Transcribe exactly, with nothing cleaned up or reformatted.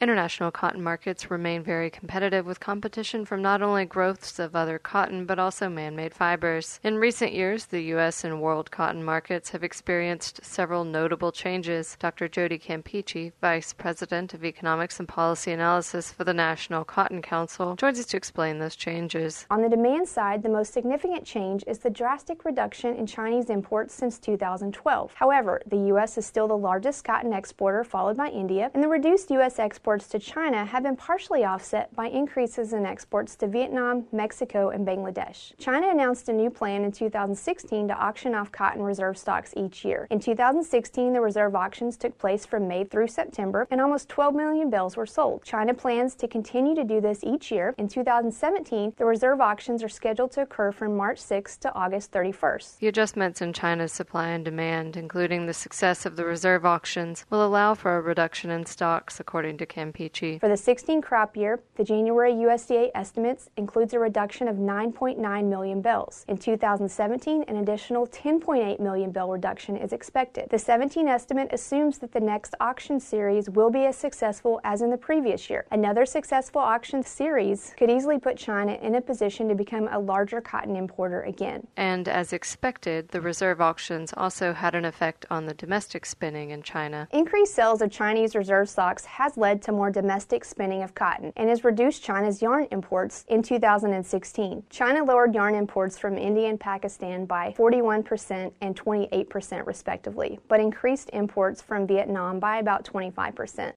International cotton markets remain very competitive with competition from not only growths of other cotton but also man-made fibers. In recent years, the U S and world cotton markets have experienced several notable changes. Doctor Jody Campeachy, Vice President of Economics and Policy Analysis for the National Cotton Council, joins us to explain those changes. On the demand side, the most significant change is the drastic reduction in Chinese imports since two thousand twelve. However, the U S is still the largest cotton exporter, followed by India, and the reduced U S exports to China have been partially offset by increases in exports to Vietnam, Mexico, and Bangladesh. China announced a new plan in two thousand sixteen to auction off cotton reserve stocks each year. In two thousand sixteen, the reserve auctions took place from May through September, and almost twelve million bales were sold. China plans to continue to do this each year. In two thousand seventeen, the reserve auctions are scheduled to occur from March sixth to August thirty-first. The adjustments in China's supply and demand, including the success of the reserve auctions, will allow for a reduction in stocks, according to Campeachy. For the sixteen crop year, the January U S D A estimates includes a reduction of nine point nine million bales. In two thousand seventeen, an additional ten point eight million bale reduction is expected. The seventeen estimate assumes that the next auction series will be as successful as in the previous year. Another successful auction series could easily put China in a position to become a larger cotton importer again. And as expected, the reserve auctions also had an effect on the domestic spinning in China. Increased sales of Chinese reserve stocks has led to more domestic spinning of cotton and has reduced China's yarn imports in two thousand sixteen. China lowered yarn imports from India and Pakistan by forty-one percent and twenty-eight percent respectively, but increased imports from Vietnam by about twenty-five percent.